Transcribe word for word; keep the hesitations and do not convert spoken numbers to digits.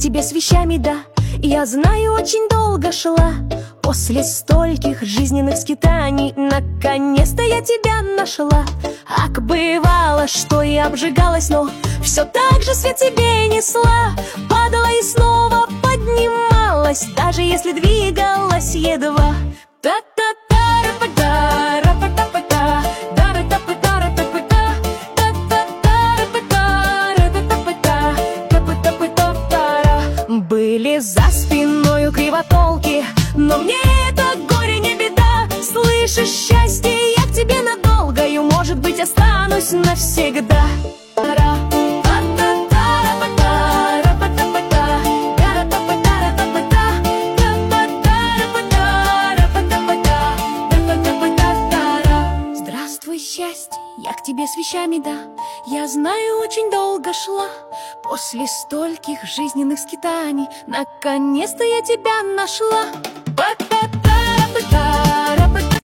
тебе с вещами, да. Я знаю, очень долго шла. После стольких жизненных скитаний наконец-то я тебя нашла. Ак, бывало, что и обжигалась, но все так же свет тебе несла. Падала и снова поднималась, даже если двигалась едва. Были за спиною кривотолки, но мне это горе не беда. Слышишь, счастье, я к тебе надолго, и, может быть, останусь навсегда. Здравствуй, счастье, я к тебе с вещами, да. Я знаю, очень долго шла. После стольких жизненных скитаний наконец-то я тебя нашла.